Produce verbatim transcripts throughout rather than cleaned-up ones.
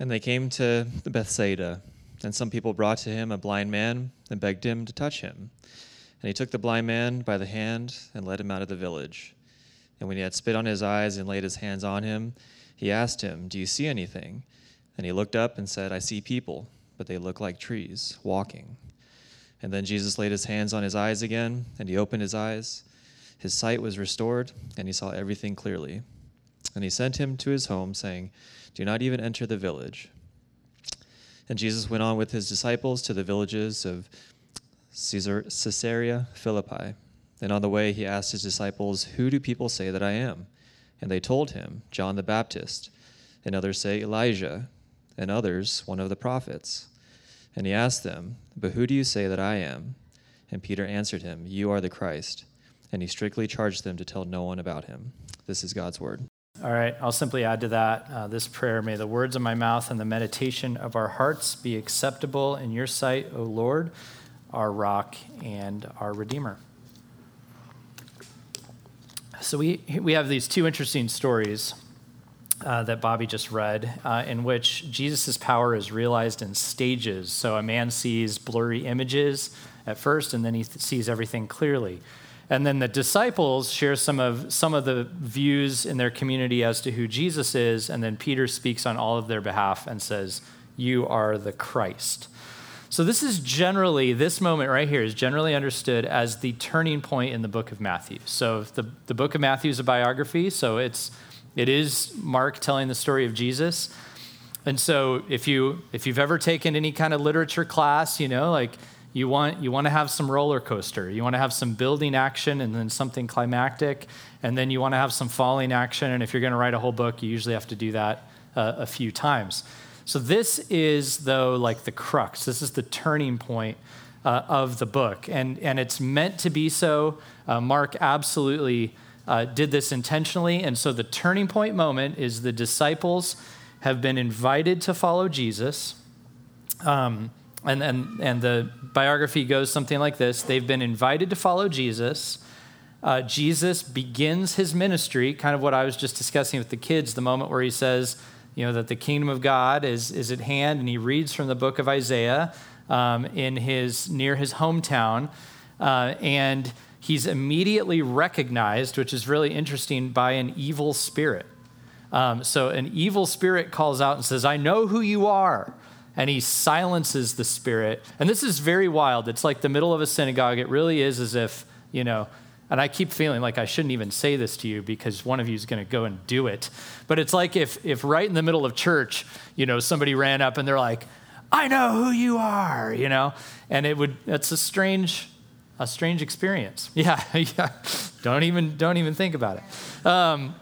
And they came to Bethsaida, and some people brought to him a blind man and begged him to touch him. And he took the blind man by the hand and led him out of the village. And when he had spit on his eyes and laid his hands on him, he asked him, "Do you see anything?" And he looked up and said, "I see people, but they look like trees, walking." And then Jesus laid his hands on his eyes again, and he opened his eyes. His sight was restored, and he saw everything clearly. And he sent him to his home, saying, "Do not even enter the village." And Jesus went on with his disciples to the villages of Caesar, Caesarea Philippi. And on the way he asked his disciples, "Who do people say that I am?" And they told him, "John the Baptist, and others say Elijah, and others one of the prophets." And he asked them, "But who do you say that I am?" And Peter answered him, "You are the Christ." And he strictly charged them to tell no one about him. This is God's word. All right, I'll simply add to that uh, this prayer. May the words of my mouth and the meditation of our hearts be acceptable in your sight, O Lord, our rock and our Redeemer. So we we have these two interesting stories uh, that Bobby just read, uh, in which Jesus' power is realized in stages. So a man sees blurry images at first, and then he th- sees everything clearly. And then the disciples share some of some of the views in their community as to who Jesus is, and then Peter speaks on all of their behalf and says, "You are the Christ." So this is generally, this moment right here is generally understood as the turning point in the book of Matthew. So the, the book of Matthew is a biography, so it's it is Mark telling the story of Jesus. And so if you if you've ever taken any kind of literature class, you know, like You want you want to have some roller coaster. You want to have some building action and then something climactic, and then you want to have some falling action. And if you're going to write a whole book, you usually have to do that uh, a few times. So this is, though, like the crux. This is the turning point uh, of the book, and and it's meant to be so. Uh, Mark absolutely uh, did this intentionally, and so the turning point moment is the disciples have been invited to follow Jesus. Um, And, and and the biography goes something like this. They've been invited to follow Jesus. Uh, Jesus begins his ministry, kind of what I was just discussing with the kids, the moment where he says, you know, that the kingdom of God is, is at hand, and he reads from the book of Isaiah um, in his near his hometown. Uh, and he's immediately recognized, which is really interesting, by an evil spirit. Um, so an evil spirit calls out and says, "I know who you are." And he silences the spirit. And this is very wild. It's like the middle of a synagogue. It really is as if, you know, and I keep feeling like I shouldn't even say this to you because one of you is going to go and do it. But it's like if if right in the middle of church, you know, somebody ran up and they're like, "I know who you are," you know? And it would, it's a strange, a strange experience. Yeah, yeah. Don't even, don't even think about it. Um,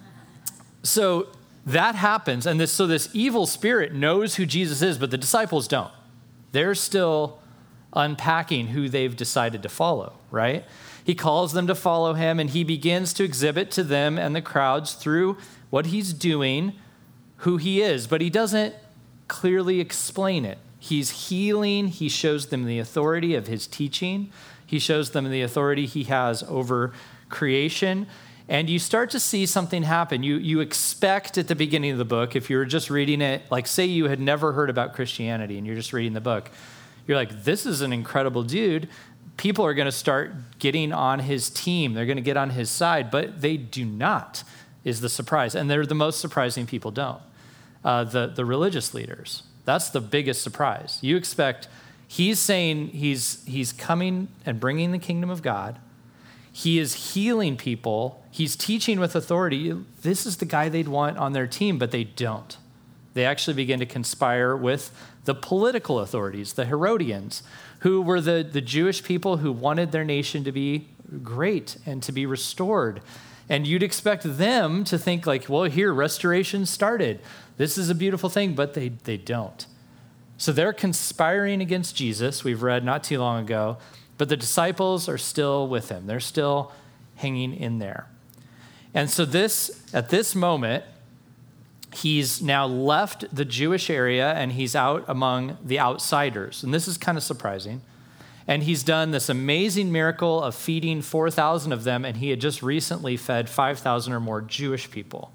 so, That happens, and this so this evil spirit knows who Jesus is, but the disciples don't. They're still unpacking who they've decided to follow, right? He calls them to follow him, and he begins to exhibit to them and the crowds through what he's doing who he is, but he doesn't clearly explain it. He's healing. He shows them the authority of his teaching. He shows them the authority he has over creation. And you start to see something happen. You you expect at the beginning of the book, if you were just reading it, like say you had never heard about Christianity and you're just reading the book, you're like, this is an incredible dude. People are going to start getting on his team. They're going to get on his side, but they do not, is the surprise. And they're the most surprising people don't. Uh, the, the religious leaders. That's the biggest surprise. You expect, he's saying he's he's coming and bringing the kingdom of God. He is healing people. He's teaching with authority. This is the guy they'd want on their team, but they don't. They actually begin to conspire with the political authorities, the Herodians, who were the, the Jewish people who wanted their nation to be great and to be restored. And you'd expect them to think like, well, here, restoration started. This is a beautiful thing, but they, they don't. So they're conspiring against Jesus, we've read not too long ago, but the disciples are still with him. They're still hanging in there. And so this, at this moment, he's now left the Jewish area and he's out among the outsiders. And this is kind of surprising. And he's done this amazing miracle of feeding four thousand of them, and he had just recently fed five thousand or more Jewish people.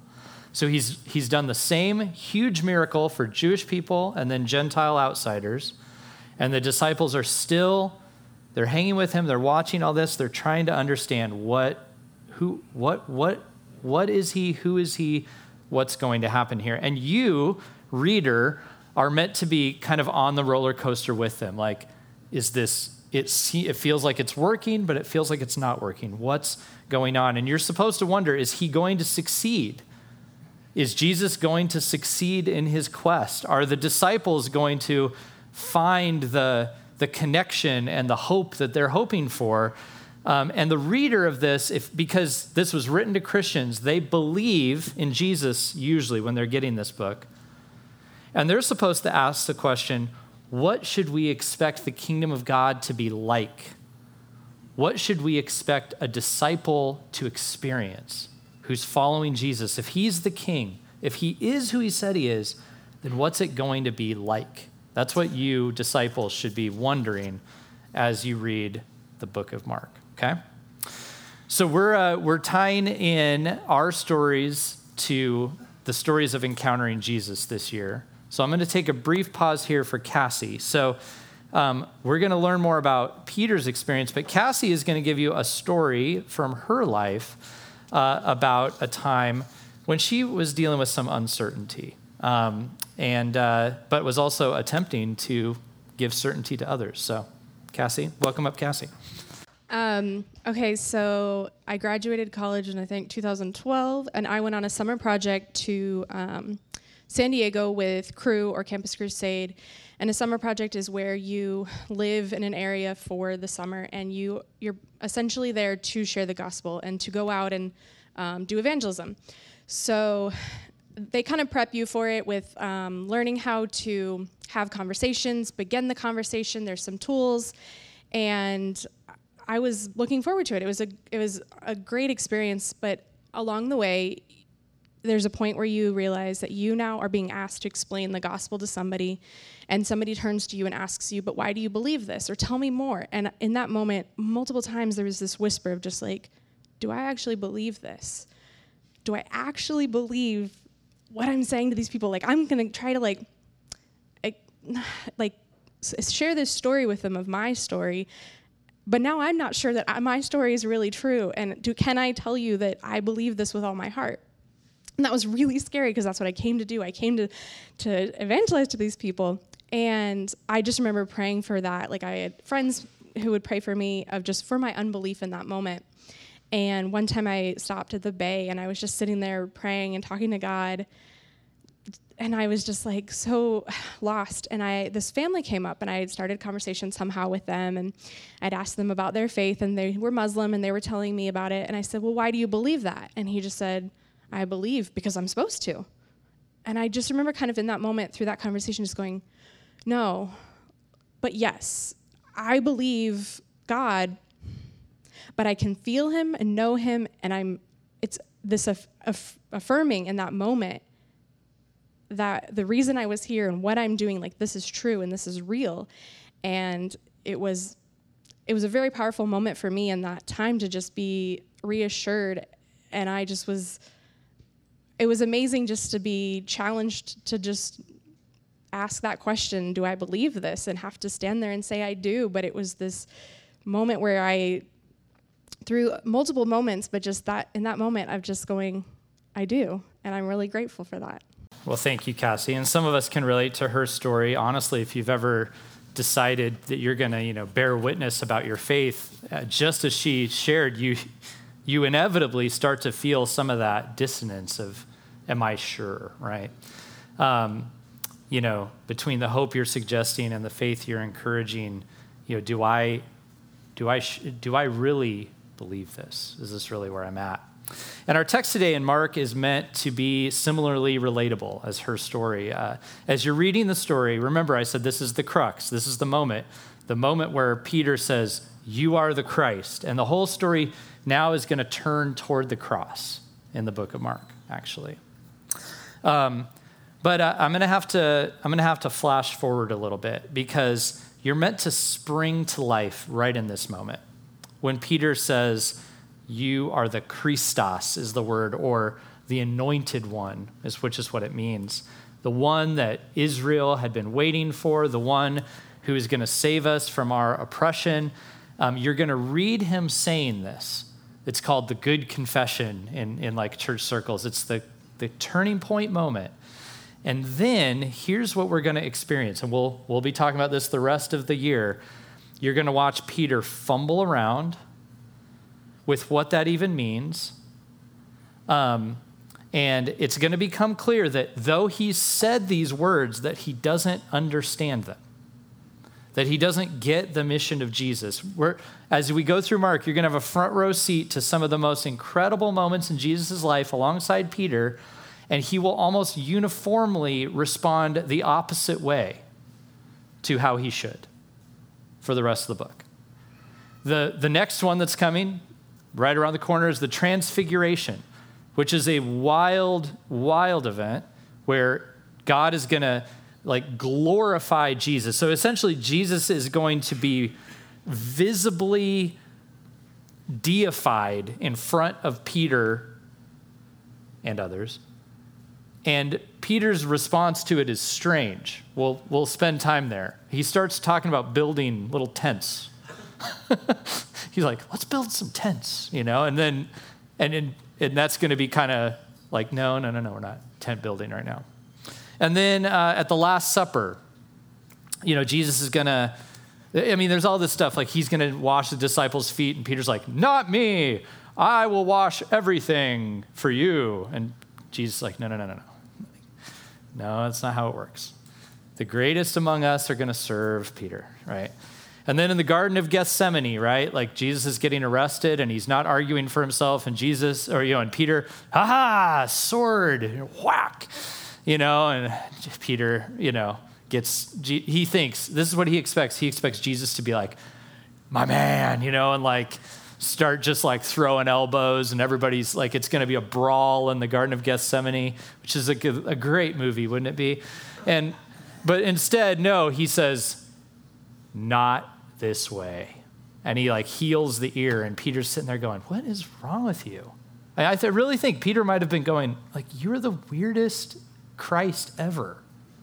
So he's he's done the same huge miracle for Jewish people and then Gentile outsiders. And the disciples are still, they're hanging with him, they're watching all this, they're trying to understand what, who, what, what, what is he, who is he, what's going to happen here. And you, reader, are meant to be kind of on the roller coaster with them. Like, is this, it, it feels like it's working, but it feels like it's not working. What's going on? And you're supposed to wonder, is he going to succeed? Is Jesus going to succeed in his quest? Are the disciples going to find the, the connection and the hope that they're hoping for? Um, and the reader of this, if because this was written to Christians, they believe in Jesus usually when they're getting this book. And they're supposed to ask the question, what should we expect the kingdom of God to be like? What should we expect a disciple to experience who's following Jesus? If he's the king, if he is who he said he is, then what's it going to be like? That's what you disciples should be wondering as you read the book of Mark, okay? So we're uh, we're tying in our stories to the stories of encountering Jesus this year. So I'm going to take a brief pause here for Cassie. So um, we're going to learn more about Peter's experience, but Cassie is going to give you a story from her life uh, about a time when she was dealing with some uncertainty, um, and uh, but was also attempting to give certainty to others. So Cassie, welcome up, Cassie. Um, okay, so I graduated college in, I think, two thousand twelve, and I went on a summer project to um, San Diego with Cru or Campus Crusade. And a summer project is where you live in an area for the summer, and you, you're essentially there to share the gospel and to go out and um, do evangelism. So they kind of prep you for it with um, learning how to have conversations, begin the conversation. There's some tools, and I was looking forward to it. It was a it was a great experience, but along the way, there's a point where you realize that you now are being asked to explain the gospel to somebody, and somebody turns to you and asks you, but why do you believe this? Or tell me more. And in that moment, multiple times there was this whisper of just like, do I actually believe this? Do I actually believe what I'm saying to these people? Like, I'm going to try to like, like share this story with them of my story, but now I'm not sure that my story is really true. And do, can I tell you that I believe this with all my heart? And that was really scary because that's what I came to do. I came to, to evangelize to these people. And I just remember praying for that. Like I had friends who would pray for me of just for my unbelief in that moment. And one time I stopped at the Bay and I was just sitting there praying and talking to God. And I was just like so lost. And I this family came up and I had started conversation somehow with them. And I'd asked them about their faith, and they were Muslim and they were telling me about it. And I said, well, why do you believe that? And he just said, I believe because I'm supposed to. And I just remember kind of in that moment through that conversation just going, no, but yes, I believe God, but I can feel him and know him, and I'm. It's this aff- aff- affirming in that moment that the reason I was here and what I'm doing, like this is true and this is real. And it was, it was a very powerful moment for me in that time to just be reassured. And I just was, it was amazing just to be challenged to just ask that question, do I believe this? And have to stand there and say I do. But it was this moment where I, through multiple moments, but just that in that moment of just going, I do. And I'm really grateful for that. Well, thank you, Cassie. And some of us can relate to her story. Honestly, if you've ever decided that you're going to, you know, bear witness about your faith, uh, just as she shared, you you inevitably start to feel some of that dissonance of, am I sure, right? Um, you know, between the hope you're suggesting and the faith you're encouraging, you know, do I, do I, do I really believe this? Is this really where I'm at? And our text today in Mark is meant to be similarly relatable as her story. Uh, as you're reading the story, remember I said this is the crux, this is the moment, the moment where Peter says, you are the Christ. And the whole story now is going to turn toward the cross in the book of Mark, actually. Um, but uh, I'm going to have to I'm going to have to flash forward a little bit because you're meant to spring to life right in this moment. When Peter says, you are the Christos is the word, or the anointed one, is which is what it means. The one that Israel had been waiting for, the one who is going to save us from our oppression. Um, you're going to read him saying this. It's called the Good Confession in, in like church circles. It's the, the turning point moment. And then here's what we're going to experience. And we'll, we'll be talking about this the rest of the year. You're going to watch Peter fumble around with what that even means. Um, and it's going to become clear that though he said these words, that he doesn't understand them, that he doesn't get the mission of Jesus. We're, as we go through Mark, you're going to have a front row seat to some of the most incredible moments in Jesus' life alongside Peter, and he will almost uniformly respond the opposite way to how he should for the rest of the book. The, the next one that's coming right around the corner is the Transfiguration, which is a wild, wild event where God is going to like glorify Jesus. So essentially, Jesus is going to be visibly deified in front of Peter and others. And Peter's response to it is strange. We'll, we'll spend time there. He starts talking about building little tents. He's like, let's build some tents, you know? And then, and, and, and that's going to be kind of like, no, no, no, no, we're not tent building right now. And then uh, at the Last Supper, you know, Jesus is going to, I mean, there's all this stuff, like he's going to wash the disciples' feet, and Peter's like, not me. I will wash everything for you. And Jesus is like, no, no, no, no, no. No, that's not how it works. The greatest among us are going to serve Peter, right? And then in the Garden of Gethsemane, right? Like Jesus is getting arrested and he's not arguing for himself, and Jesus, or, you know, and Peter, ha ha, sword, whack, you know, and Peter, you know, gets, he thinks, this is what he expects. He expects Jesus to be like, my man, you know, and like start just like throwing elbows, and everybody's like, it's going to be a brawl in the Garden of Gethsemane, which is a, a great movie, wouldn't it be? And, but instead, no, he says, not this way. And he like heals the ear, and Peter's sitting there going, what is wrong with you? I, I th- really think Peter might have been going, like, you're the weirdest Christ ever.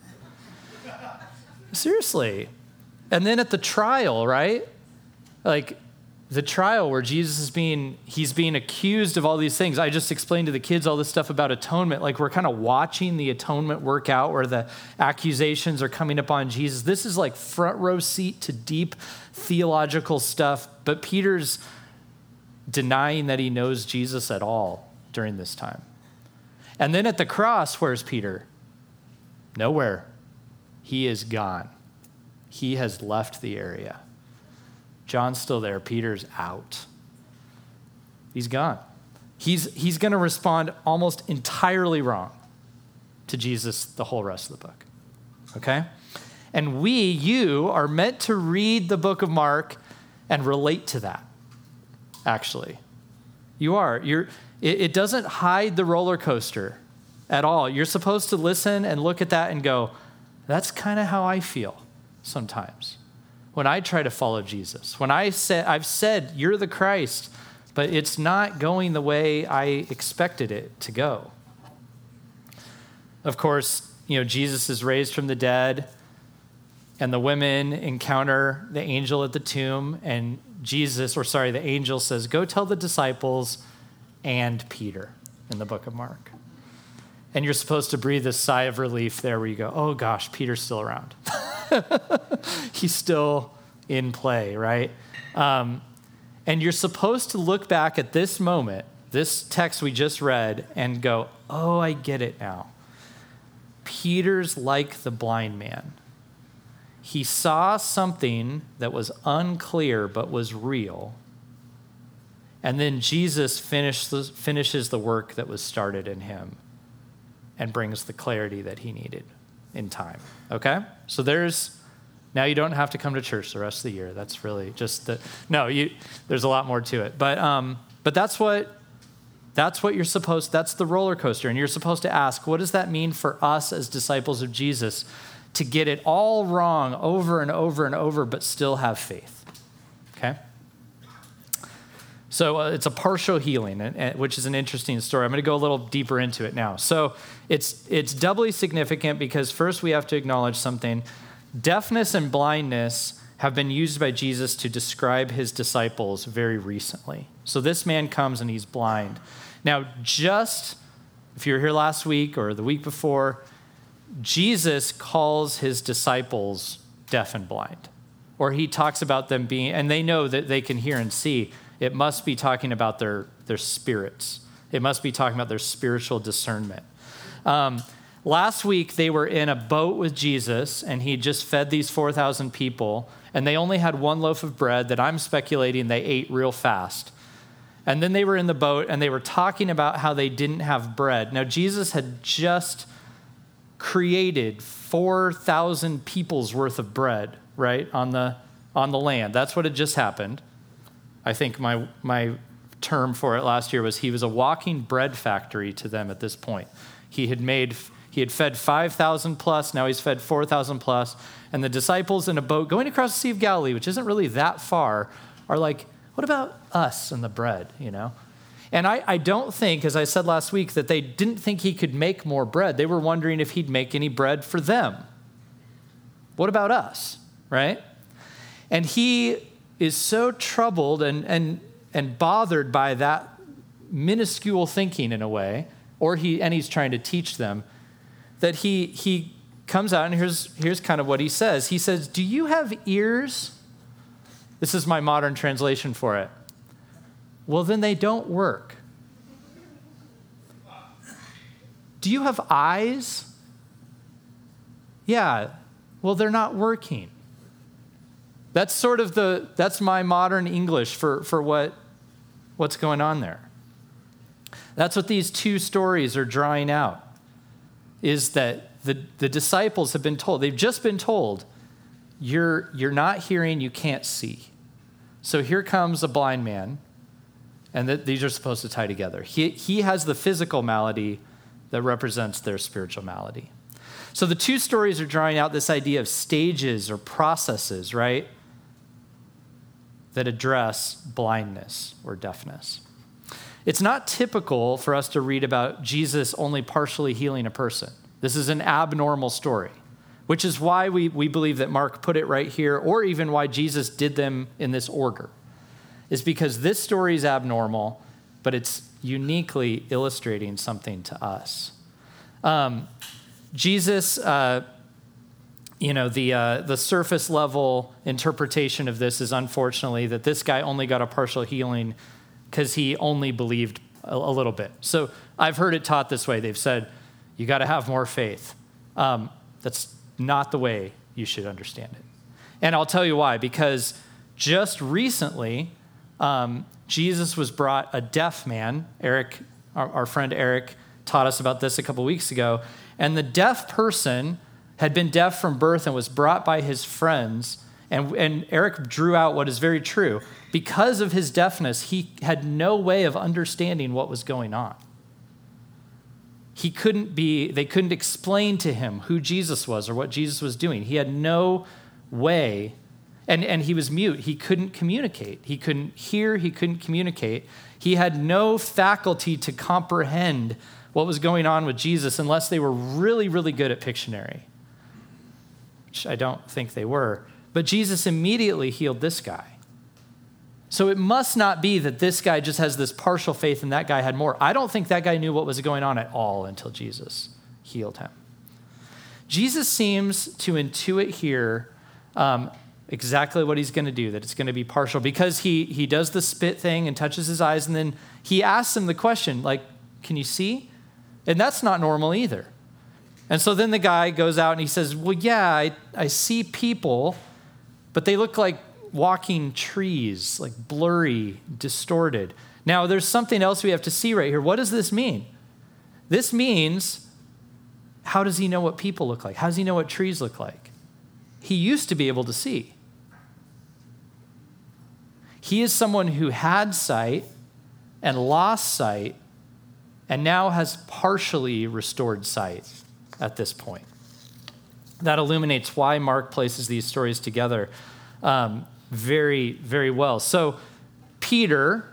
Seriously. And then at the trial, right? Like the trial where Jesus is being, he's being accused of all these things. I just explained to the kids all this stuff about atonement. Like we're kind of watching the atonement work out where the accusations are coming up on Jesus. This is like front row seat to deep theological stuff. But Peter's denying that he knows Jesus at all during this time. And then at the cross, where's Peter? Nowhere. He is gone. He has left the area. John's still there. Peter's out. He's gone. He's, he's going to respond almost entirely wrong to Jesus the whole rest of the book. Okay? And we, you, are meant to read the book of Mark and relate to that, actually. You are. You're, it, it doesn't hide the roller coaster at all. You're supposed to listen and look at that and go, that's kind of how I feel sometimes when I try to follow Jesus. When I say, I've said, you're the Christ, but it's not going the way I expected it to go. Of course, you know, Jesus is raised from the dead, and the women encounter the angel at the tomb, and Jesus, or sorry, the angel says, go tell the disciples and Peter in the book of Mark. And you're supposed to breathe a sigh of relief there where you go, oh gosh, Peter's still around. He's still in play, right? Um, and you're supposed to look back at this moment, this text we just read, and go, oh, I get it now. Peter's like the blind man. He saw something that was unclear but was real. And then Jesus finished the, finishes the work that was started in him and brings the clarity that he needed in time. Okay? So there's, now you don't have to come to church the rest of the year. That's really just the, no, you, there's a lot more to it. But um, but that's what, that's what you're supposed, that's the roller coaster. And you're supposed to ask, what does that mean for us as disciples of Jesus to get it all wrong over and over and over, but still have faith? Okay? So uh, it's a partial healing, and, and, which is an interesting story. I'm going to go a little deeper into it now. So it's it's doubly significant because first we have to acknowledge something. Deafness and blindness have been used by Jesus to describe his disciples very recently. So this man comes and he's blind. Now, just if you were here last week or the week before, Jesus calls his disciples deaf and blind, or he talks about them being, and they know that they can hear and see. It must be talking about their, their spirits. It must be talking about their spiritual discernment. Um, last week, they were in a boat with Jesus, and he just fed these four thousand people, and they only had one loaf of bread that I'm speculating they ate real fast. And then they were in the boat, and they were talking about how they didn't have bread. Now, Jesus had just created four thousand people's worth of bread, right, on the on the land. That's what had just happened. I think my my term for it last year was he was a walking bread factory to them at this point. He had made he had fed five thousand plus, now he's fed four thousand plus, and the disciples in a boat going across the Sea of Galilee, which isn't really that far, are like, what about us and the bread, you know? And I, I don't think, as I said last week, that they didn't think he could make more bread. They were wondering if he'd make any bread for them. What about us, right? And he is so troubled and, and, and bothered by that minuscule thinking in a way, or he and he's trying to teach them, that he he comes out and here's, here's kind of what he says. He says, do you have ears? This is my modern translation for it. Well, then they don't work. Do you have eyes? Yeah, well, they're not working. That's sort of the, that's my modern English for, for what, what's going on there. That's what these two stories are drawing out, is that the, the disciples have been told, they've just been told, you're, you're not hearing, you can't see. So here comes a blind man, and that these are supposed to tie together. He, he has the physical malady that represents their spiritual malady. So the two stories are drawing out this idea of stages or processes, right, that address blindness or deafness. It's not typical for us to read about Jesus only partially healing a person. This is an abnormal story, which is why we, we believe that Mark put it right here, or even why Jesus did them in this order, is because this story is abnormal, but it's uniquely illustrating something to us. Um, Jesus, uh, you know, the uh, the surface level interpretation of this is unfortunately that this guy only got a partial healing because he only believed a, a little bit. So I've heard it taught this way. They've said, you got to have more faith. Um, that's not the way you should understand it. And I'll tell you why, because just recently, um, Jesus was brought a deaf man. Eric, our, our friend Eric, taught us about this a couple weeks ago. And the deaf person had been deaf from birth and was brought by his friends. And, and Eric drew out what is very true. Because of his deafness, he had no way of understanding what was going on. He couldn't be, they couldn't explain to him who Jesus was or what Jesus was doing. He had no way, and, and he was mute. He couldn't communicate. He couldn't hear, he couldn't communicate. He had no faculty to comprehend what was going on with Jesus unless they were really, really good at Pictionary, which I don't think they were. But Jesus immediately healed this guy. So it must not be that this guy just has this partial faith and that guy had more. I don't think that guy knew what was going on at all until Jesus healed him. Jesus seems to intuit here um, exactly what he's going to do, that it's going to be partial, because he he does the spit thing and touches his eyes, and then he asks him the question, like, can you see? And that's not normal either. And so then the guy goes out and he says, well, yeah, I, I see people, but they look like walking trees, like blurry, distorted. Now, there's something else we have to see right here. What does this mean? This means, how does he know what people look like? How does he know what trees look like? He used to be able to see. He is someone who had sight and lost sight and now has partially restored sight at this point. That illuminates why Mark places these stories together um, very, very well. So Peter,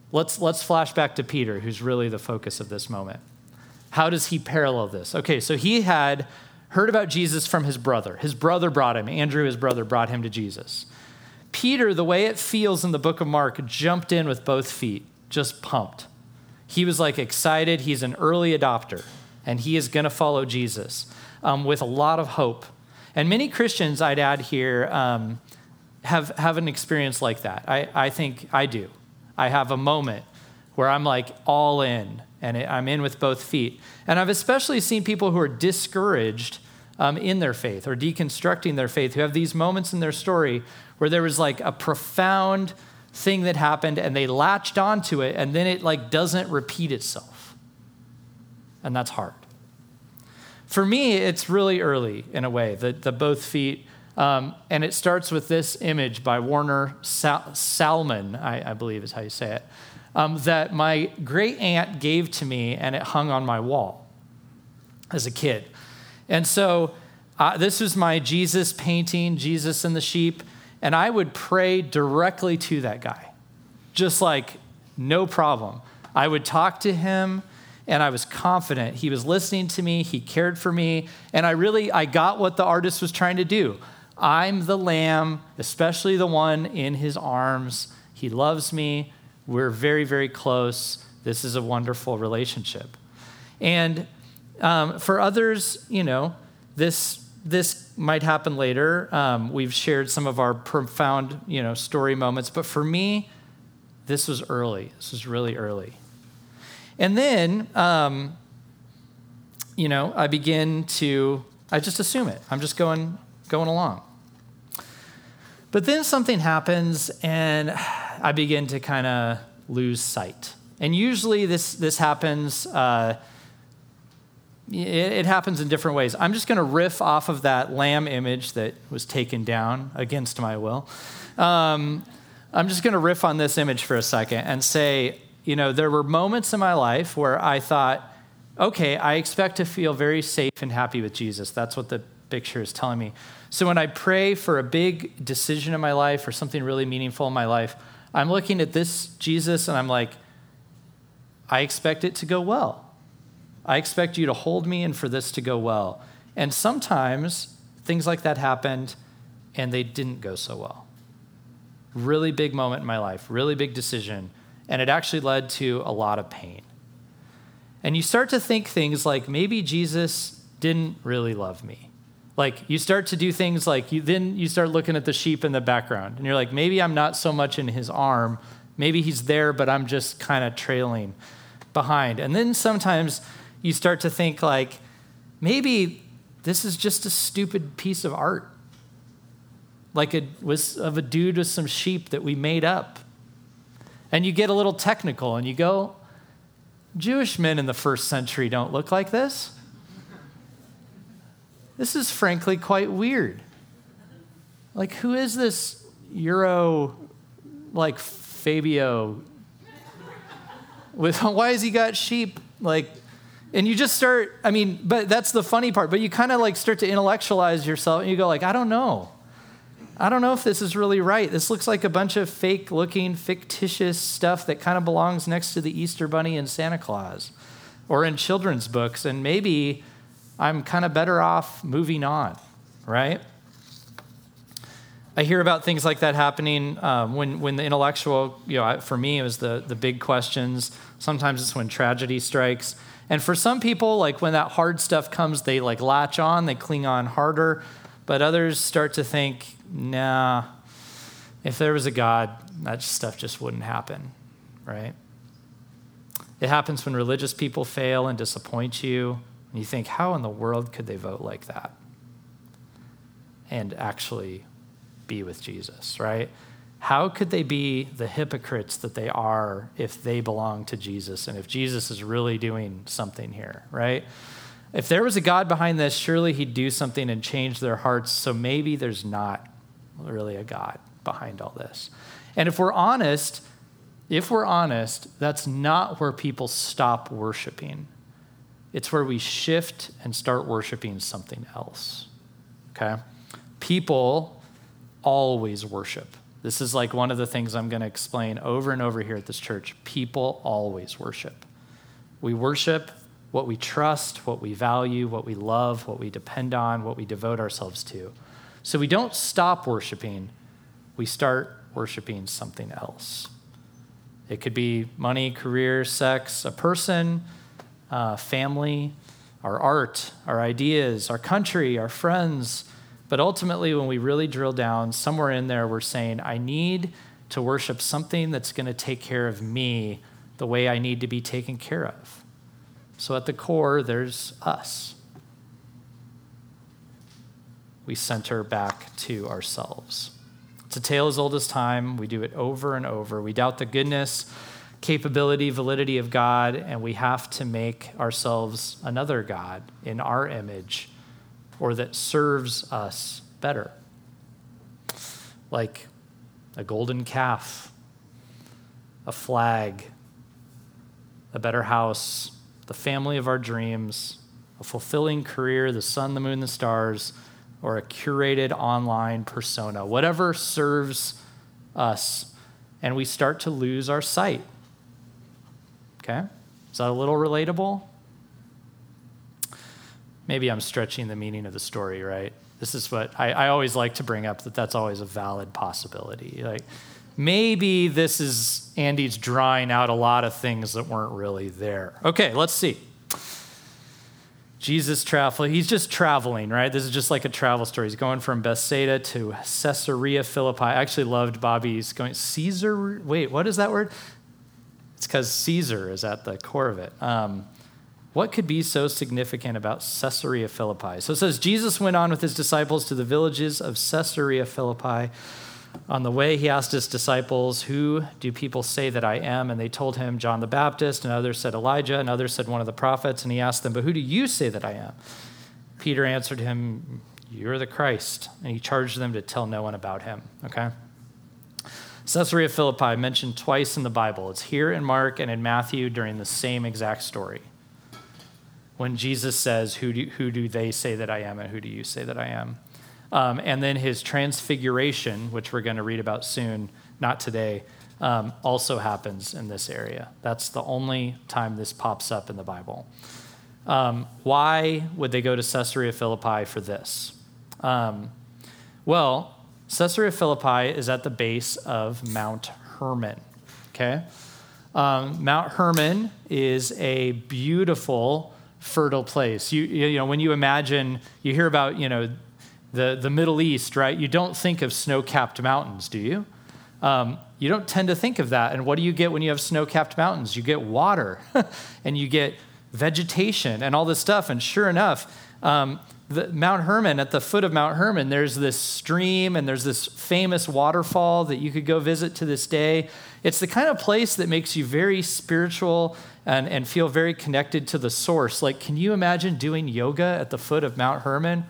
Let's, let's flash back to Peter, who's really the focus of this moment. How does he parallel this? Okay, so he had heard about Jesus from his brother. His brother brought him. Andrew, his brother, brought him to Jesus. Peter, the way it feels in the book of Mark, jumped in with both feet, just pumped. He was like excited. He's an early adopter, and he is going to follow Jesus um, with a lot of hope. And many Christians, I'd add here, um, have, have an experience like that. I, I think I do. I have a moment where I'm like all in, and it, I'm in with both feet. And I've especially seen people who are discouraged um, in their faith or deconstructing their faith, who have these moments in their story where there was like a profound thing that happened and they latched onto it, and then it like doesn't repeat itself. And that's hard. For me, it's really early in a way, the, the both feet. Um, and it starts with this image by Warner Sal- Salmon, I, I believe is how you say it, um, that my great aunt gave to me, and it hung on my wall as a kid. And so uh, this was my Jesus painting, Jesus and the sheep, and I would pray directly to that guy, just like no problem. I would talk to him, and I was confident he was listening to me, he cared for me, and I really, I got what the artist was trying to do. I'm the lamb, especially the one in his arms. He loves me. We're very, very close. This is a wonderful relationship. And um, for others, you know, this this might happen later. Um, we've shared some of our profound, you know, story moments. But for me, this was early. This was really early. And then, um, you know, I begin to, I just assume it. I'm just going going along. But then something happens, and I begin to kind of lose sight. And usually this this happens, uh, it, it happens in different ways. I'm just going to riff off of that lamb image that was taken down against my will. Um, I'm just going to riff on this image for a second and say, you know, there were moments in my life where I thought, okay, I expect to feel very safe and happy with Jesus. That's what the picture is telling me. So when I pray for a big decision in my life or something really meaningful in my life, I'm looking at this Jesus and I'm like, I expect it to go well. I expect you to hold me and for this to go well. And sometimes things like that happened and they didn't go so well. Really big moment in my life, really big decision, and it actually led to a lot of pain. And you start to think things like, maybe Jesus didn't really love me. Like you start to do things like, you then you start looking at the sheep in the background and you're like, maybe I'm not so much in his arm. Maybe he's there, but I'm just kind of trailing behind. And then sometimes you start to think like, maybe this is just a stupid piece of art. Like it was of a dude with some sheep that we made up. And you get a little technical and you go, Jewish men in the first century don't look like this. This is frankly quite weird. Like, who is this Euro, like Fabio? With why has he got sheep? Like, and you just start. I mean, but that's the funny part. But you kind of like start to intellectualize yourself, and you go like, I don't know. I don't know if this is really right. This looks like a bunch of fake-looking, fictitious stuff that kind of belongs next to the Easter Bunny and Santa Claus, or in children's books, and maybe I'm kind of better off moving on, right? I hear about things like that happening um, when when the intellectual, you know, for me, it was the, the big questions. Sometimes it's when tragedy strikes. And for some people, like when that hard stuff comes, they like latch on, they cling on harder. But others start to think, nah, if there was a God, that stuff just wouldn't happen, right? It happens when religious people fail and disappoint you. And you think, how in the world could they vote like that and actually be with Jesus, right? How could they be the hypocrites that they are if they belong to Jesus and if Jesus is really doing something here, right? If there was a God behind this, surely he'd do something and change their hearts. So maybe there's not really a God behind all this. And if we're honest, if we're honest, that's not where people stop worshiping. It's where we shift and start worshiping something else, okay? People always worship. This is like one of the things I'm going to explain over and over here at this church. People always worship. We worship what we trust, what we value, what we love, what we depend on, what we devote ourselves to. So we don't stop worshiping. We start worshiping something else. It could be money, career, sex, a person, uh, family, our art, our ideas, our country, our friends. But ultimately, when we really drill down, somewhere in there, we're saying, I need to worship something that's going to take care of me the way I need to be taken care of. So at the core, there's us. We center back to ourselves. It's a tale as old as time. We do it over and over. We doubt the goodness, capability, validity of God, and we have to make ourselves another God in our image, or that serves us better. Like a golden calf, a flag, a better house, the family of our dreams, a fulfilling career, the sun, the moon, the stars, or a curated online persona, whatever serves us, and we start to lose our sight. Okay? Is that a little relatable? Maybe I'm stretching the meaning of the story, right? This is what I, I always like to bring up, that that's always a valid possibility. Like, maybe this is Andy's drawing out a lot of things that weren't really there. Okay, let's see. Jesus traveling, he's just traveling, right? This is just like a travel story. He's going from Bethsaida to Caesarea Philippi. I actually loved Bobby's going, Caesar, wait, what is that word? It's because Caesar is at the core of it. Um, what could be so significant about Caesarea Philippi? So it says, Jesus went on with his disciples to the villages of Caesarea Philippi. On the way, he asked his disciples, who do people say that I am? And they told him, John the Baptist, and others said Elijah, and others said one of the prophets. And he asked them, but who do you say that I am? Peter answered him, you're the Christ. And he charged them to tell no one about him, okay? Caesarea Philippi, mentioned twice in the Bible. It's here in Mark and in Matthew during the same exact story. When Jesus says, who do, who do they say that I am, and who do you say that I am? Um, and then his transfiguration, which we're going to read about soon, not today, um, also happens in this area. That's the only time this pops up in the Bible. Um, why would they go to Caesarea Philippi for this? Um, well, Caesarea Philippi is at the base of Mount Hermon, okay? Um, Mount Hermon is a beautiful, fertile place. You, you know, when you imagine, you hear about, you know, the, the Middle East, right? You don't think of snow-capped mountains, do you? Um, you don't tend to think of that. And what do you get when you have snow-capped mountains? You get water, and you get vegetation and all this stuff. And sure enough, um, the, Mount Hermon, at the foot of Mount Hermon, there's this stream and there's this famous waterfall that you could go visit to this day. It's the kind of place that makes you very spiritual and, and feel very connected to the source. Like, can you imagine doing yoga at the foot of Mount Hermon?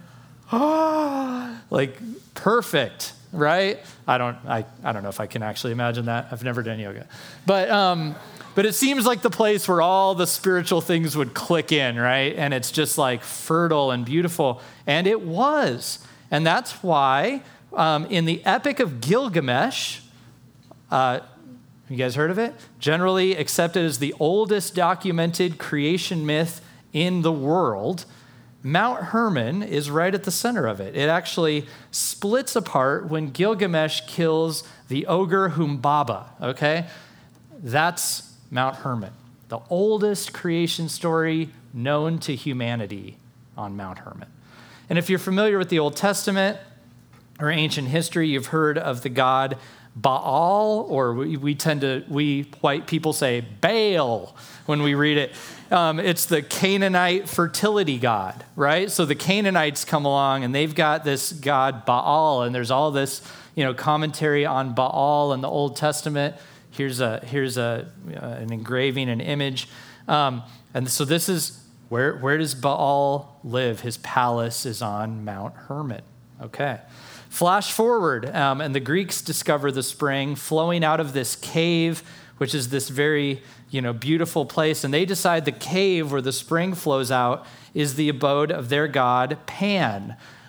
Like, perfect, right? I don't, I, I don't know if I can actually imagine that. I've never done yoga. But, um, but it seems like the place where all the spiritual things would click in, right? And it's just like fertile and beautiful. And it was. And that's why um, in the Epic of Gilgamesh, uh, you guys heard of it? Generally accepted as the oldest documented creation myth in the world, Mount Hermon is right at the center of it. It actually splits apart when Gilgamesh kills the ogre Humbaba, okay? That's Mount Hermon, the oldest creation story known to humanity on Mount Hermon. And if you're familiar with the Old Testament or ancient history, you've heard of the god Baal, or we, we tend to, we white people say Baal when we read it. Um, it's the Canaanite fertility god, right? So the Canaanites come along and they've got this god Baal, and there's all this, you know, commentary on Baal in the Old Testament. Here's a here's a uh, an engraving, an image, um, and so this is where where does Baal live? His palace is on Mount Hermon. Okay. Flash forward, um, and the Greeks discover the spring flowing out of this cave, which is this very, you know, beautiful place. And they decide the cave where the spring flows out is the abode of their god, Pan.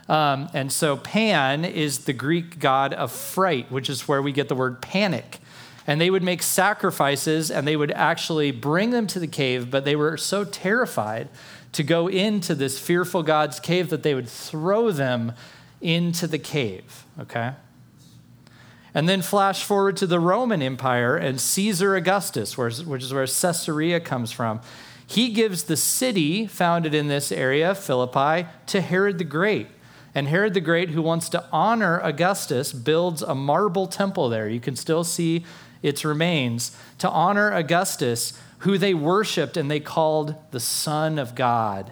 Um, and so Pan is the Greek god of fright, which is where we get the word panic. And they would make sacrifices, and they would actually bring them to the cave, but they were so terrified to go into this fearful god's cave that they would throw them into the cave, okay? And then flash forward to the Roman Empire and Caesar Augustus, which is where Caesarea comes from. He gives the city founded in this area, Philippi, to Herod the Great. And Herod the Great, who wants to honor Augustus, builds a marble temple there. You can still see its remains to honor Augustus, who they worshiped and they called the Son of God.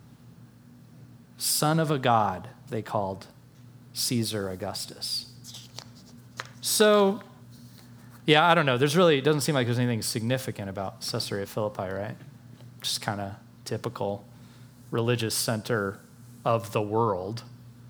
Son of a God, they called Caesar Augustus. So, yeah, I don't know. There's really, it doesn't seem like there's anything significant about Caesarea Philippi, right? Just kind of typical religious center of the world.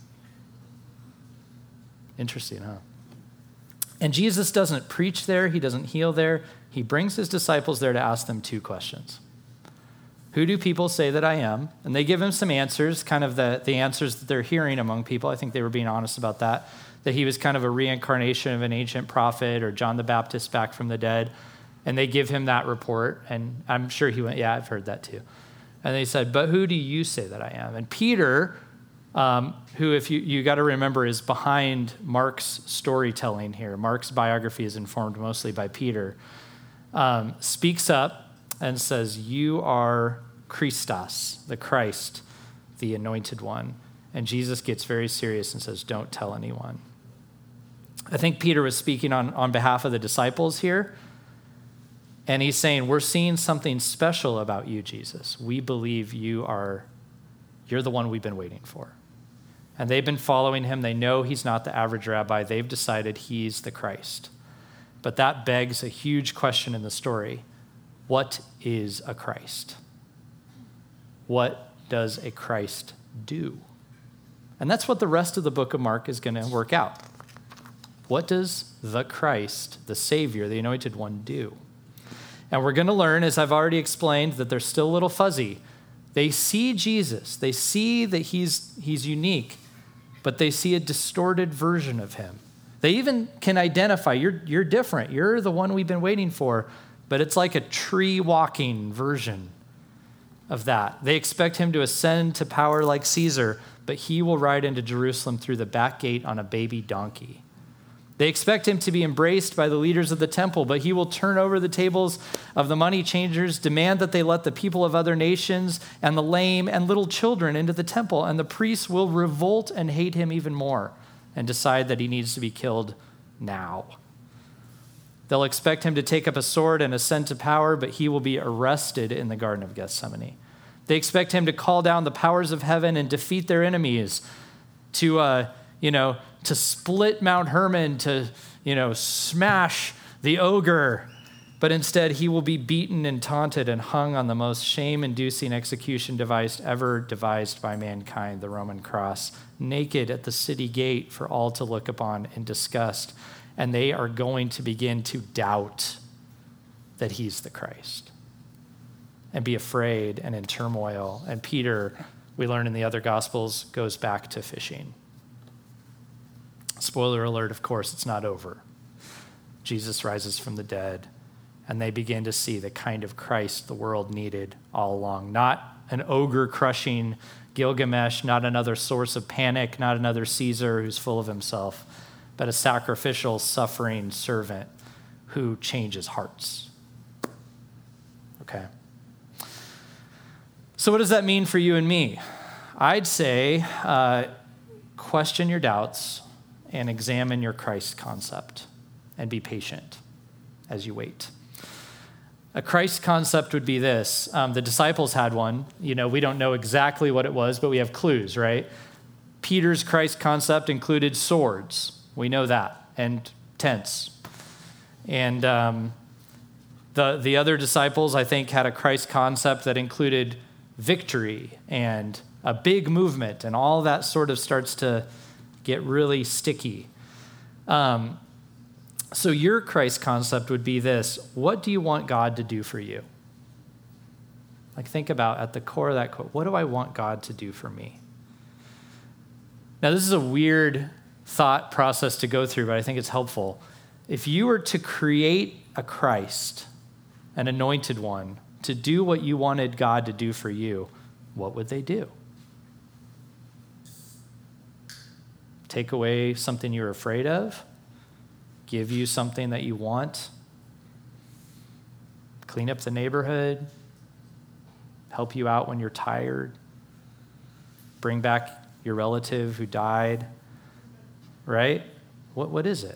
Interesting, huh? And Jesus doesn't preach there. He doesn't heal there. He brings his disciples there to ask them two questions. Who do people say that I am? And they give him some answers, kind of the, the answers that they're hearing among people. I think they were being honest about that, that he was kind of a reincarnation of an ancient prophet or John the Baptist back from the dead. And they give him that report. And I'm sure he went, yeah, I've heard that too. And they said, but who do you say that I am? And Peter, um, who, if you, you got to remember, is behind Mark's storytelling here. Mark's biography is informed mostly by Peter. Um, speaks up and says, you are Christos, the Christ, the anointed one. And Jesus gets very serious and says, don't tell anyone. I think Peter was speaking on, on behalf of the disciples here. And he's saying, we're seeing something special about you, Jesus. We believe you are, you're the one we've been waiting for. And they've been following him. They know he's not the average rabbi. They've decided he's the Christ. But that begs a huge question in the story. What is a Christ? What does a Christ do? And that's what the rest of the book of Mark is going to work out. What does the Christ, the Savior, the Anointed One, do? And we're going to learn, as I've already explained, that they're still a little fuzzy. They see Jesus. They see that he's, he's unique, but they see a distorted version of him. They even can identify, you're, you're different. You're the one we've been waiting for, but it's like a tree-walking version of that. They expect him to ascend to power like Caesar, but he will ride into Jerusalem through the back gate on a baby donkey. They expect him to be embraced by the leaders of the temple, but he will turn over the tables of the money changers, demand that they let the people of other nations and the lame and little children into the temple, and the priests will revolt and hate him even more and decide that he needs to be killed now. They'll expect him to take up a sword and ascend to power, but he will be arrested in the Garden of Gethsemane. They expect him to call down the powers of heaven and defeat their enemies, to, uh, you know, to split Mount Hermon, to, you know, smash the ogre. But instead, he will be beaten and taunted and hung on the most shame-inducing execution device ever devised by mankind, the Roman cross, naked at the city gate for all to look upon in disgust. And they are going to begin to doubt that he's the Christ and be afraid and in turmoil. And Peter, we learn in the other Gospels, goes back to fishing. Spoiler alert, of course, it's not over. Jesus rises from the dead, and they begin to see the kind of Christ the world needed all along. Not an ogre-crushing Gilgamesh, not another source of panic, not another Caesar who's full of himself, but a sacrificial, suffering servant who changes hearts. Okay. So what does that mean for you and me? I'd say uh, question your doubts and examine your Christ concept and be patient as you wait. A Christ concept would be this. Um, the disciples had one. You know, we don't know exactly what it was, but we have clues, right? Peter's Christ concept included swords. We know that. And tents. And um, the, the other disciples, I think, had a Christ concept that included victory and a big movement, and all that sort of starts to get really sticky. Um, so your Christ concept would be this: what do you want God to do for you? Like, think about at the core of that quote, what do I want God to do for me? Now, this is a weird thought process to go through, but I think it's helpful. If you were to create a Christ, an anointed one, to do what you wanted God to do for you, what would they do? Take away something you're afraid of? Give you something that you want? Clean up the neighborhood? Help you out when you're tired? Bring back your relative who died? Right? What, what is it?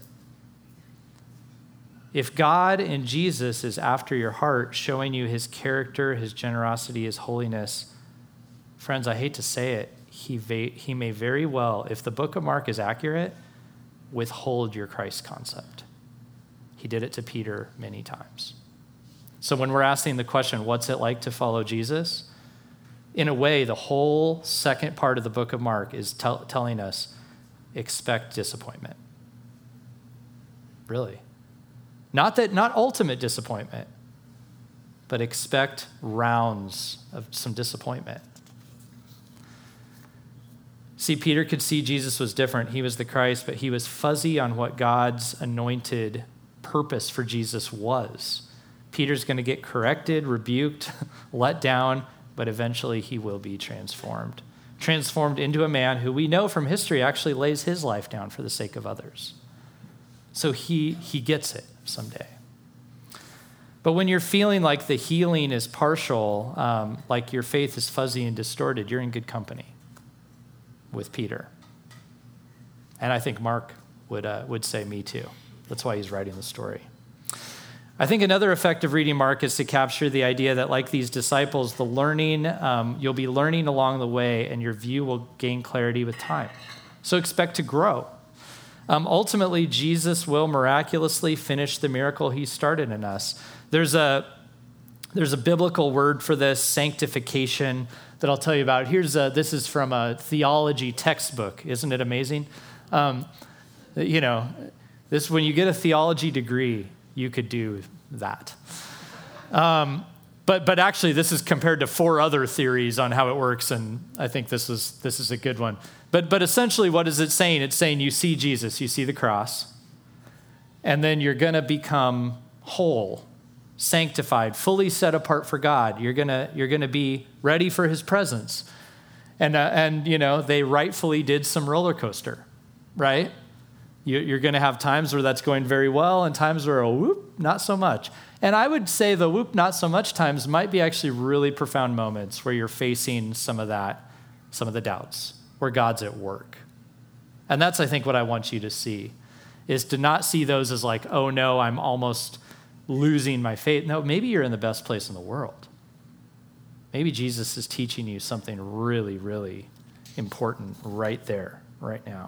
If God in Jesus is after your heart, showing you his character, his generosity, his holiness, friends, I hate to say it, he, va- he may very well, if the book of Mark is accurate, withhold your Christ concept. He did it to Peter many times. So when we're asking the question, what's it like to follow Jesus? In a way, the whole second part of the book of Mark is tell- telling us, expect disappointment. Really. Not that, not ultimate disappointment, but expect rounds of some disappointment. See, Peter could see Jesus was different. He was the Christ, but he was fuzzy on what God's anointed purpose for Jesus was. Peter's going to get corrected, rebuked, let down, but eventually he will be transformed. Transformed into a man who we know from history actually lays his life down for the sake of others. So he, he gets it someday. But when you're feeling like the healing is partial, um, like your faith is fuzzy and distorted, you're in good company with Peter. And I think Mark would, uh, would say me too. That's why he's writing the story. I think another effect of reading Mark is to capture the idea that, like these disciples, the learning, um, you'll be learning along the way, and your view will gain clarity with time. So expect to grow. Um, ultimately, Jesus will miraculously finish the miracle he started in us. There's a, there's a biblical word for this, sanctification, that I'll tell you about. Here's a, this is from a theology textbook. Isn't it amazing? Um, you know, this when you get a theology degree, you could do that. Um, but but actually, this is compared to four other theories on how it works, and I think this is this is a good one. But but essentially, what is it saying? It's saying you see Jesus, you see the cross, and then you're going to become whole, sanctified, fully set apart for God. You're gonna you're gonna be ready for his presence. And uh, and you know, they rightfully did some roller coaster, right? You, you're gonna have times where that's going very well and times where, oh, whoop, not so much. And I would say the whoop, not so much times might be actually really profound moments where you're facing some of that, some of the doubts, where God's at work. And that's, I think, what I want you to see, is to not see those as like, oh no, I'm almost losing my faith. No, maybe you're in the best place in the world. Maybe Jesus is teaching you something really, really important right there, right now.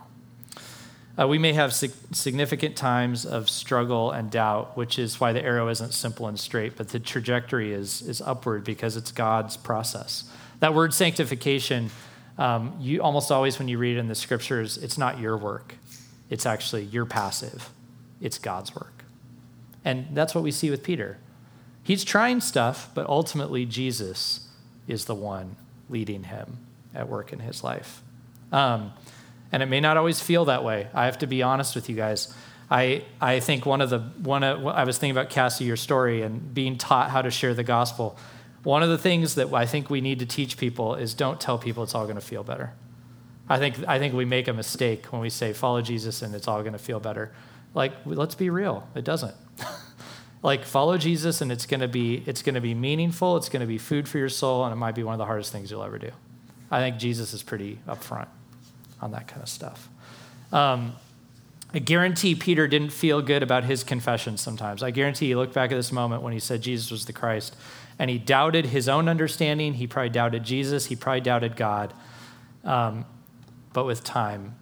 Uh, we may have sig- significant times of struggle and doubt, which is why the arrow isn't simple and straight, but the trajectory is, is upward because it's God's process. That word sanctification, um, you almost always when you read it in the scriptures, it's not your work. It's actually your passive. It's God's work. And that's what we see with Peter. He's trying stuff, but ultimately Jesus is the one leading him at work in his life. Um, and it may not always feel that way. I have to be honest with you guys. I I think one of the, one of, I was thinking about Cassie, your story, and being taught how to share the gospel. One of the things that I think we need to teach people is don't tell people it's all going to feel better. I think I think we make a mistake when we say follow Jesus and it's all going to feel better. Like, let's be real. It doesn't. Like, follow Jesus and it's going to be it's going to be meaningful. It's going to be food for your soul, and it might be one of the hardest things you'll ever do. I think Jesus is pretty upfront on that kind of stuff. Um, I guarantee Peter didn't feel good about his confession sometimes. I guarantee you look back at this moment when he said Jesus was the Christ, and he doubted his own understanding. He probably doubted Jesus. He probably doubted God. Um, but with time,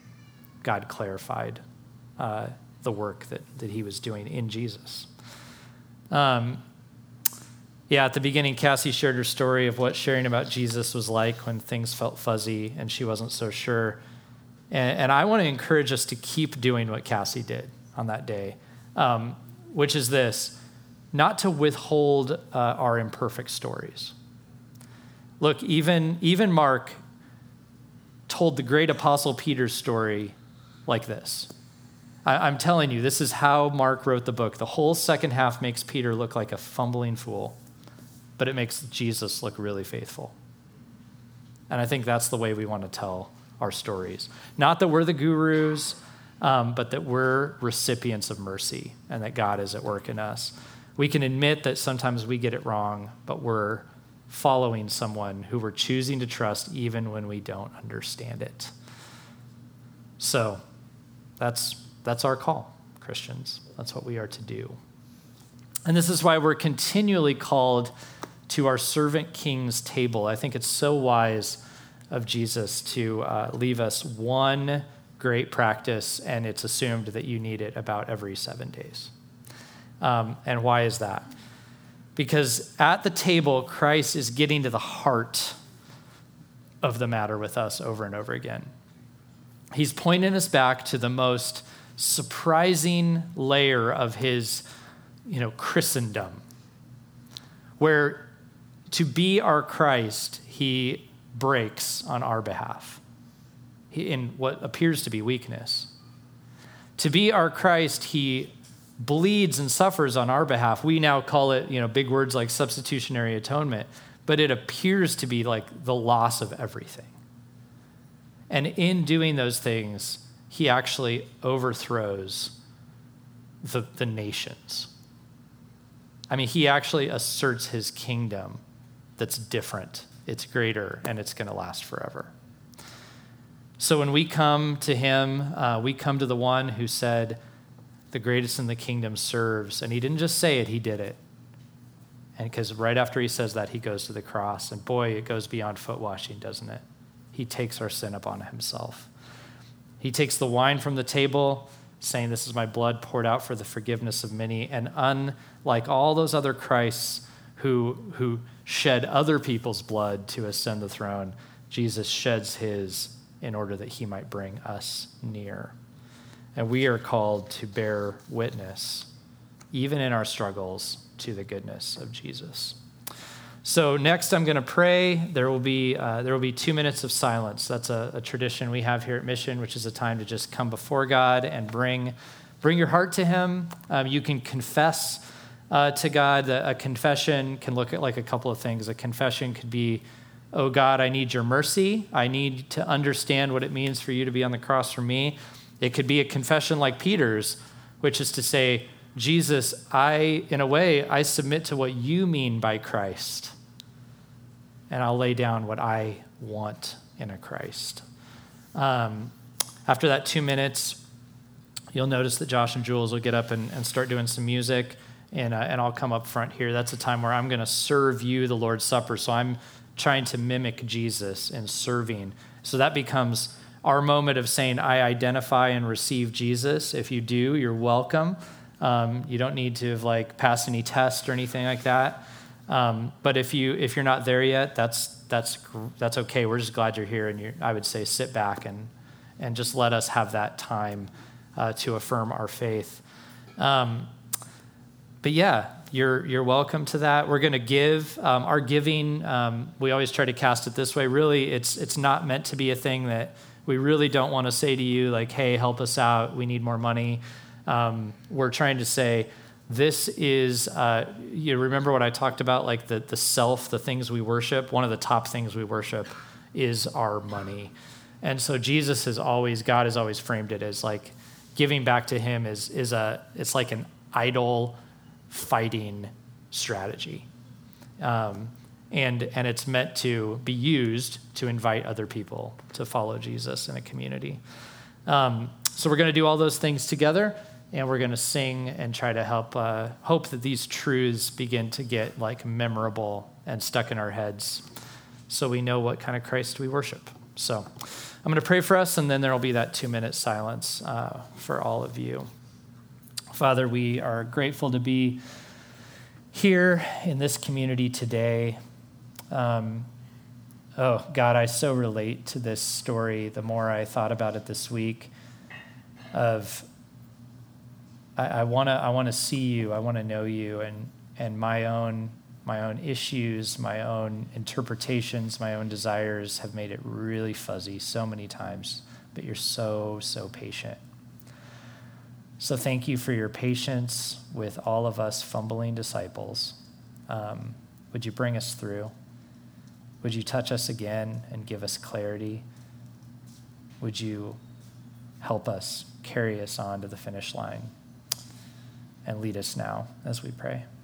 God clarified uh, the work that, that he was doing in Jesus. Um, yeah, at the beginning, Cassie shared her story of what sharing about Jesus was like when things felt fuzzy and she wasn't so sure. And, and I want to encourage us to keep doing what Cassie did on that day, um, which is this, not to withhold uh, our imperfect stories. Look, even, even Mark told the great Apostle Peter's story like this. I, I'm telling you, this is how Mark wrote the book. The whole second half makes Peter look like a fumbling fool, but it makes Jesus look really faithful. And I think that's the way we want to tell our stories. Not that we're the gurus, um, but that we're recipients of mercy and that God is at work in us. We can admit that sometimes we get it wrong, but we're following someone who we're choosing to trust even when we don't understand it. So that's that's our call, Christians. That's what we are to do. And this is why we're continually called to our servant king's table. I think it's so wise of Jesus to uh, leave us one great practice, and it's assumed that you need it about every seven days. Um, and why is that? Because at the table, Christ is getting to the heart of the matter with us over and over again. He's pointing us back to the most surprising layer of his, you know, Christendom, where to be our Christ, he breaks on our behalf he, in what appears to be weakness. To be our Christ, he bleeds and suffers on our behalf. We now call it, you know, big words like substitutionary atonement, but it appears to be like the loss of everything. And in doing those things, he actually overthrows the, the nations. I mean, he actually asserts his kingdom that's different, it's greater, and it's going to last forever. So when we come to him, uh, we come to the one who said, the greatest in the kingdom serves. And he didn't just say it, he did it. And because right after he says that, he goes to the cross. And boy, it goes beyond foot washing, doesn't it? He takes our sin upon himself. He takes the wine from the table, saying, this is my blood poured out for the forgiveness of many. And unlike all those other Christs who, who shed other people's blood to ascend the throne, Jesus sheds his in order that he might bring us near. And we are called to bear witness, even in our struggles, to the goodness of Jesus. So next I'm going to pray. There will be uh, there will be two minutes of silence. That's a, a tradition we have here at Mission, which is a time to just come before God and bring, bring your heart to him. Um, you can confess uh, to God. A, a confession can look at like a couple of things. A confession could be, oh God, I need your mercy. I need to understand what it means for you to be on the cross for me. It could be a confession like Peter's, which is to say, Jesus, I, in a way, I submit to what you mean by Christ, and I'll lay down what I want in a Christ. Um, after that two minutes, you'll notice that Josh and Jules will get up and, and start doing some music, and, uh, and I'll come up front here. That's a time where I'm going to serve you the Lord's Supper, so I'm trying to mimic Jesus in serving. So that becomes our moment of saying, I identify and receive Jesus. If you do, you're welcome. Um, you don't need to have like passed any test or anything like that. Um, but if you if you're not there yet, that's that's that's okay. We're just glad you're here, and you're, I would say sit back and and just let us have that time uh, to affirm our faith. Um, but yeah, you're you're welcome to that. We're going to give um, our giving. Um, we always try to cast it this way. Really, it's it's not meant to be a thing that we really don't want to say to you like, hey, help us out. We need more money. Um, we're trying to say, this is, uh, you remember what I talked about, like the, the self, the things we worship? One of the top things we worship is our money. And so Jesus has always, God has always framed it as like giving back to him is, is a, it's like an idol fighting strategy. Um, and, and it's meant to be used to invite other people to follow Jesus in a community. Um, so we're going to do all those things together. And we're going to sing and try to help, uh, hope that these truths begin to get like memorable and stuck in our heads so we know what kind of Christ we worship. So I'm going to pray for us, and then there will be that two-minute silence uh, for all of you. Father, we are grateful to be here in this community today. Um, oh, God, I so relate to this story the more I thought about it this week of I want to I want to see you. I want to know you, and and my own my own issues, my own interpretations, my own desires have made it really fuzzy so many times, but you're so, so patient. So thank you for your patience with all of us fumbling disciples. Um, would you bring us through? Would you touch us again and give us clarity? Would you help us, carry us on to the finish line, and lead us now as we pray?